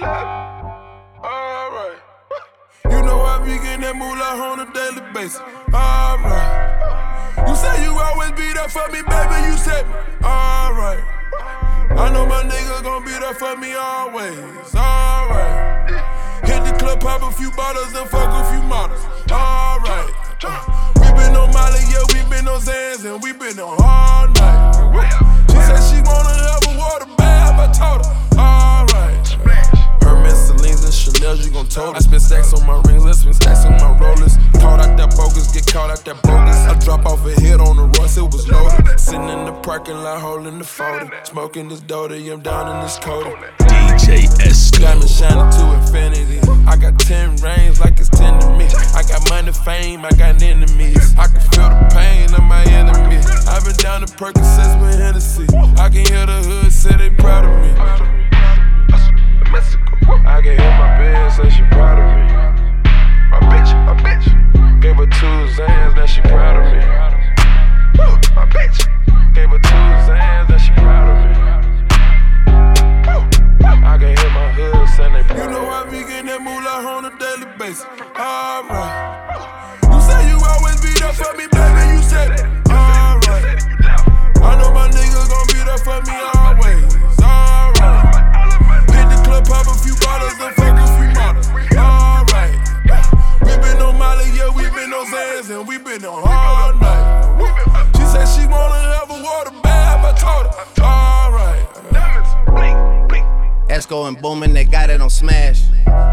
Alright. You know I be getting that moolah on a daily basis. Alright. You say you always be there for me, baby, you said me. Alright. I know my nigga gon' be there for me always. Alright. Hit the club, pop a few bottles and fuck a few models. Alright. We been on Molly, yeah, we been on Zans, and we been on all night. She said she wanna have a water bath, I told her. Alright. Hermes, Celine's, and Chanel's, you gon' told her. I spent stacks on my rings, let's spend stacks on my rollers. Caught out that bogus, get caught out that bogus. I drop off a hit on the Royce, it was loaded. Sitting in the parking lot, holding the folder. Smoking this Dota, I'm down in this coda. DJ Esco. Got me shining to infinity. I got 10 rings like it's 10 to me. I got money, fame, I got enemies. I can feel the pain of my enemies. I've been down to Percocets with Hennessy. I can hear the hood say they proud of me. I can hear my bitch say she proud of me. My bitch. Gave her 2 Zans, now she proud of me. My bitch. Gave her 2 Zans, now she proud of me. I can hear my hood saying they proud of me. You know I be getting that moolah on a daily basis. Alright. You say you always be there for me, baby, you said it. Alright. I know my nigga gon' be there for me always. Alright. Hit the club, pop a few bottles and fuck a few models. Alright. We been on Molly, yeah, we been on Zans, and we been on all night. She said she wanna have a water bath, I told her. Alright. Esco and Boomin', they got it on Smash.